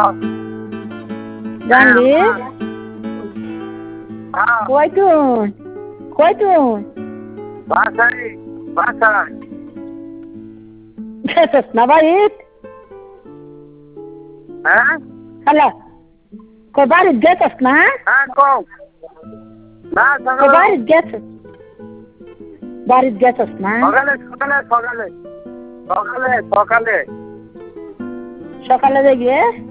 জানলি কই তুই বাসায় গেছিস না বাড়িত হ্যাঁ হ্যালো কই বাড়িত গেছিস না হ্যাঁ কও না কই বাড়িত গেছিস না সকালে সকালে দেখবে